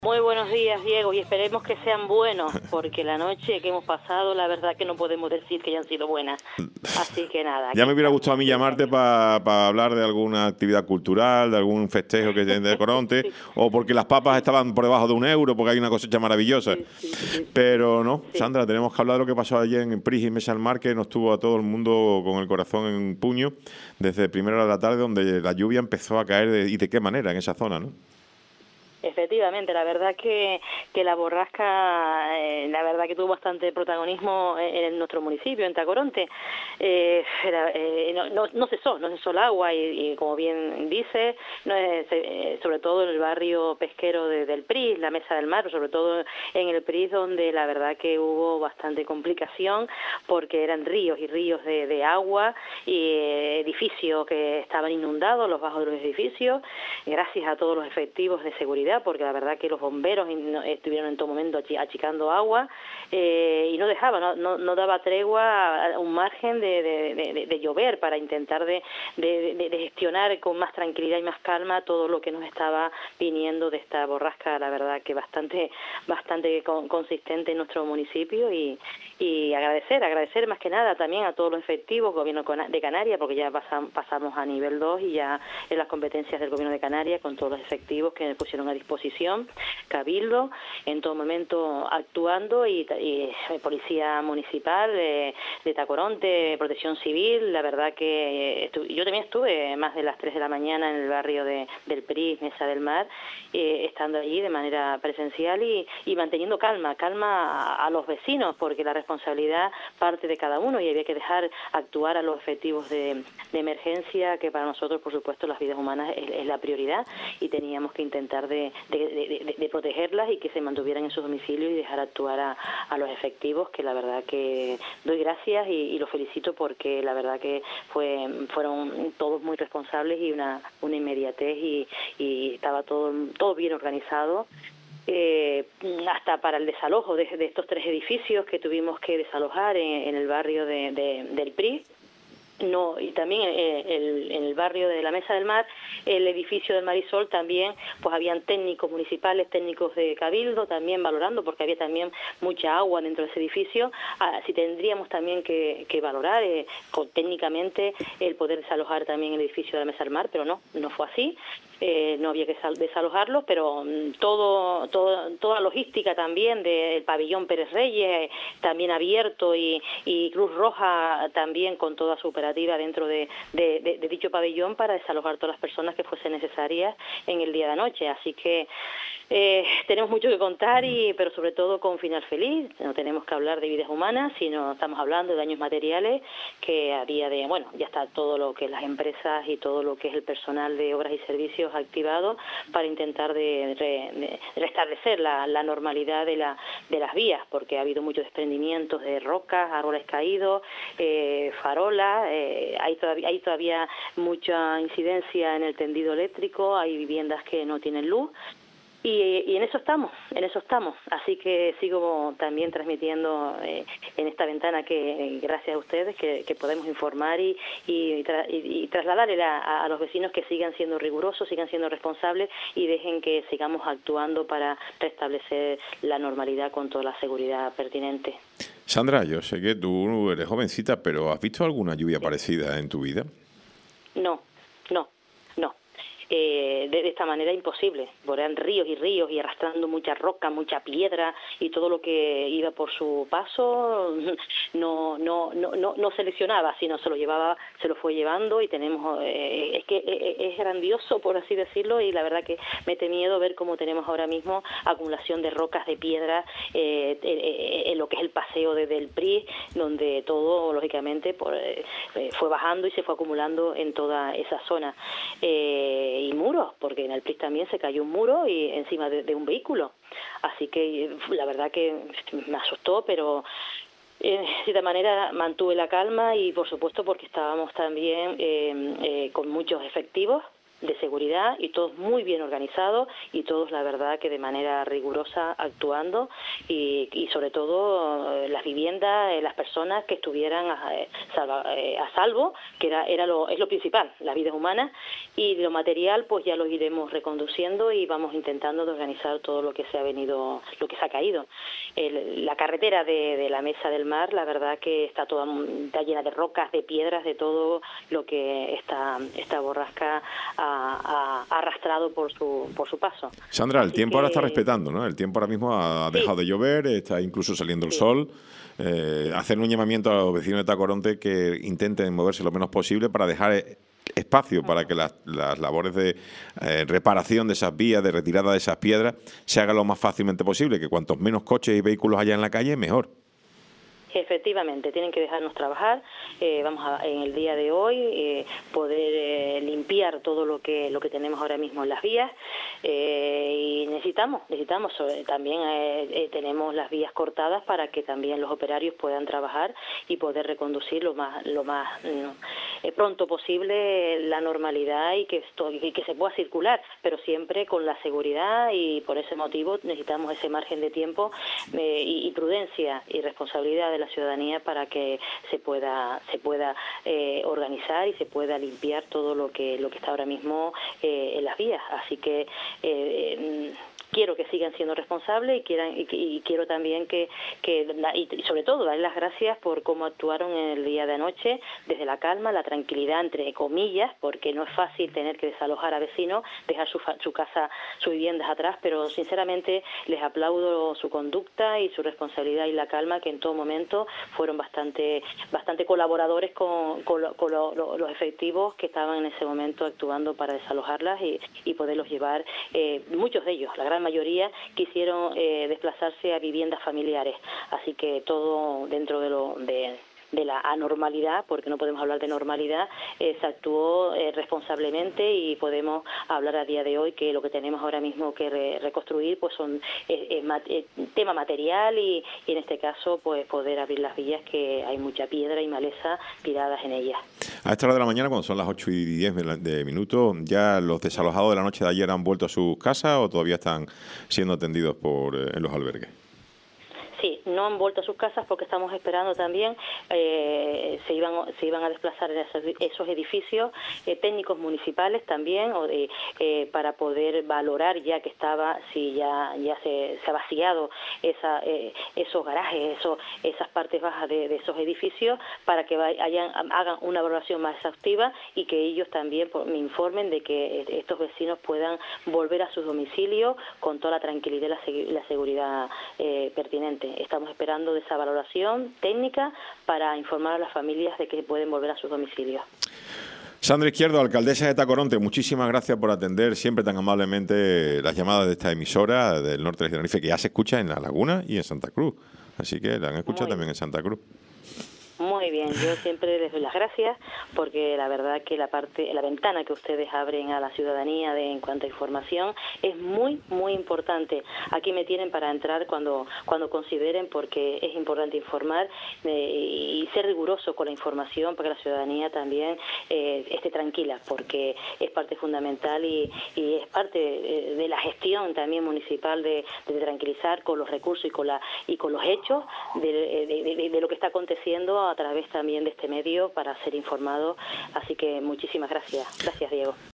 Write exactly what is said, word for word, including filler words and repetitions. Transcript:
Muy buenos días, Diego, y esperemos que sean buenos, porque la noche que hemos pasado, la verdad que no podemos decir que hayan sido buenas. Así que nada. Ya me hubiera estamos, gustado a mí llamarte para pa hablar de alguna actividad cultural, de algún festejo que tiene de Coronte, sí. O porque las papas sí. estaban por debajo de un euro, porque hay una cosecha maravillosa. Sí, sí, sí, Pero no, sí. Sandra, tenemos que hablar de lo que pasó ayer en Pris y Mesa del Mar, que nos tuvo a todo el mundo con el corazón en puño desde primera hora de la tarde, donde la lluvia empezó a caer de, y de qué manera en esa zona, ¿no? Efectivamente, la verdad que, que la borrasca, eh, la verdad que tuvo bastante protagonismo en, en nuestro municipio, en Tacoronte. Eh, era, eh, no, no, no cesó, no cesó el agua y, y como bien dice, no es, eh, sobre todo en el barrio pesquero de, del Pris, la Mesa del Mar, sobre todo en el Pris, donde la verdad que hubo bastante complicación porque eran ríos y ríos de, de agua y eh, edificios que estaban inundados, los bajos de los edificios, gracias a todos los efectivos de seguridad, porque la verdad que los bomberos estuvieron en todo momento achicando agua eh, y no dejaba, no, no, no daba tregua a un margen de, de, de, de llover para intentar de, de, de, de gestionar con más tranquilidad y más calma todo lo que nos estaba viniendo de esta borrasca, la verdad que bastante bastante con, consistente en nuestro municipio y, y agradecer, agradecer más que nada también a todos los efectivos, gobierno de Canarias, porque ya pasam, pasamos a nivel dos y ya en las competencias del gobierno de Canarias con todos los efectivos que pusieron a disposición, Cabildo, en todo momento actuando y, y Policía Municipal eh, de Tacoronte, Protección Civil, la verdad que estu yo también estuve más de las tres de la mañana en el barrio de, del Pris, Mesa del Mar, eh, estando allí de manera presencial y, y manteniendo calma, calma a, a los vecinos, porque la responsabilidad parte de cada uno y había que dejar actuar a los efectivos de, de emergencia, que para nosotros, por supuesto, las vidas humanas es, es la prioridad y teníamos que intentar de De, de, de, de protegerlas y que se mantuvieran en sus domicilios y dejar actuar a, a los efectivos, que la verdad que doy gracias y, y los felicito porque la verdad que fue fueron todos muy responsables y una, una inmediatez y, y estaba todo, todo bien organizado. Eh, hasta para el desalojo de, de estos tres edificios que tuvimos que desalojar en, en el barrio de, de, del Pris. No, y también eh, el, en el barrio de la Mesa del Mar, el edificio del Marisol también, pues habían técnicos municipales, técnicos de Cabildo también valorando, porque había también mucha agua dentro de ese edificio. Ah, si tendríamos también que, que valorar eh, con, técnicamente el poder desalojar también el edificio de la Mesa del Mar, pero no, no fue así. Eh, no había que desalojarlo, pero um, todo, todo, toda logística también del pabellón Pérez Reyes, eh, también abierto, y, y Cruz Roja también con toda su operativa dentro de, de, de, de dicho pabellón para desalojar todas las personas que fuesen necesarias en el día de anoche. Así que eh, tenemos mucho que contar, y pero sobre todo con final feliz. No tenemos que hablar de vidas humanas, sino estamos hablando de daños materiales, que a día de, bueno, ya está todo lo que las empresas y todo lo que es el personal de obras y servicios activado para intentar de, de, de restablecer la, la normalidad de, la, de las vías, porque ha habido muchos desprendimientos de rocas, árboles caídos, eh, farolas, eh, hay, todavía, hay todavía mucha incidencia en el tendido eléctrico, hay viviendas que no tienen luz. Y, y en eso estamos, en eso estamos. Así que sigo también transmitiendo eh, en esta ventana que, gracias a ustedes, que, que podemos informar y, y, tra y, y trasladarle a, a los vecinos que sigan siendo rigurosos, sigan siendo responsables y dejen que sigamos actuando para restablecer la normalidad con toda la seguridad pertinente. Sandra, yo sé que tú eres jovencita, pero ¿has visto alguna lluvia sí. parecida en tu vida? No, no, no. Eh, de, de esta manera imposible, porque eran ríos y ríos y arrastrando mucha roca, mucha piedra, y todo lo que iba por su paso no no no no, no seleccionaba, sino se lo llevaba, se lo fue llevando. Y tenemos eh, es que eh, es grandioso, por así decirlo, y la verdad que mete miedo ver cómo tenemos ahora mismo acumulación de rocas, de piedras eh, eh, en lo que es el paseo desde el Pris, donde todo lógicamente por, eh, fue bajando y se fue acumulando en toda esa zona. Eh, y muros, porque en el Pris también se cayó un muro y encima de, de un vehículo. Así que la verdad que me asustó, pero eh, de cierta manera mantuve la calma, y por supuesto porque estábamos también eh, eh, con muchos efectivos de seguridad y todos muy bien organizados y todos, la verdad, que de manera rigurosa actuando y, y sobre todo eh, las viviendas, eh, las personas que estuvieran a, salva, eh, a salvo, que era, era lo, es lo principal, las vidas humanas, y lo material pues ya lo iremos reconduciendo y vamos intentando de organizar todo lo que se ha venido, lo que se ha caído. El, la carretera de, de la Mesa del Mar, la verdad que está toda está llena de rocas, de piedras, de todo lo que esta, esta borrasca ha, ha arrastrado por su, por su paso. Sandra, el Así tiempo que... ahora está respetando, ¿no? El tiempo ahora mismo ha Sí. dejado de llover, está incluso saliendo el Sí. sol. Eh, hacer un llamamiento a los vecinos de Tacoronte que intenten moverse lo menos posible para dejar espacio para que las, las labores de eh, reparación de esas vías, de retirada de esas piedras, se hagan lo más fácilmente posible, que cuantos menos coches y vehículos haya en la calle, mejor. Efectivamente, tienen que dejarnos trabajar. Eh, vamos a, en el día de hoy, eh, poder eh, limpiar todo lo que lo que tenemos ahora mismo en las vías eh, y necesitamos, necesitamos sobre, también eh, eh, tenemos las vías cortadas para que también los operarios puedan trabajar y poder reconducir lo más lo más no, eh, pronto posible la normalidad y que esto, y que se pueda circular, pero siempre con la seguridad, y por ese motivo necesitamos ese margen de tiempo eh, y, y prudencia y responsabilidad de la ciudadanía para que se pueda se pueda eh, organizar y se pueda limpiar todo lo que lo que está ahora mismo eh, en las vías. Así que eh, quiero que sigan siendo responsables y quieran y, y quiero también que, que y sobre todo dar las gracias por cómo actuaron en el día de anoche, desde la calma, la tranquilidad, entre comillas, porque no es fácil tener que desalojar a vecinos, dejar su, su casa, sus viviendas atrás, pero sinceramente les aplaudo su conducta y su responsabilidad y la calma, que en todo momento fueron bastante bastante colaboradores con, con, lo, con lo, lo, los efectivos que estaban en ese momento actuando para desalojarlas y, y poderlos llevar, eh, muchos de ellos, la gran mayoría quisieron eh, desplazarse a viviendas familiares, así que todo dentro de lo de de la anormalidad, porque no podemos hablar de normalidad, eh, se actuó eh, responsablemente y podemos hablar a día de hoy que lo que tenemos ahora mismo que re reconstruir pues son eh, eh, mat eh, tema material y, y en este caso pues poder abrir las vías, que hay mucha piedra y maleza tiradas en ellas. A esta hora de la mañana, cuando son las ocho y diez de minutos, ¿ya los desalojados de la noche de ayer han vuelto a sus casas o todavía están siendo atendidos por eh, en los albergues? Sí, no han vuelto a sus casas porque estamos esperando también, eh, se iban se iban a desplazar en esos, esos edificios eh, técnicos municipales también, o de, eh, para poder valorar ya que estaba, si ya ya se, se ha vaciado esa, eh, esos garajes, esos, esas partes bajas de, de esos edificios, para que vayan, hagan una valoración más exhaustiva y que ellos también me informen de que estos vecinos puedan volver a sus domicilios con toda la tranquilidad y la, la seguridad eh, pertinente. Estamos esperando de esa valoración técnica para informar a las familias de que pueden volver a sus domicilios. Sandra Izquierdo, alcaldesa de Tacoronte, muchísimas gracias por atender siempre tan amablemente las llamadas de esta emisora del norte de Tenerife, que ya se escucha en La Laguna y en Santa Cruz. Así que la han escuchado también en Santa Cruz. Muy bien, yo siempre les doy las gracias porque la verdad que la parte, la ventana que ustedes abren a la ciudadanía de, en cuanto a información es muy, muy importante. Aquí me tienen para entrar cuando cuando consideren, porque es importante informar eh, y ser riguroso con la información para que la ciudadanía también eh, esté tranquila, porque es parte fundamental y, y es parte de, de la gestión también municipal de, de tranquilizar con los recursos y con la y con los hechos de, de, de, de lo que está aconteciendo a través también de este medio para ser informado. Así que muchísimas gracias. Gracias, Diego.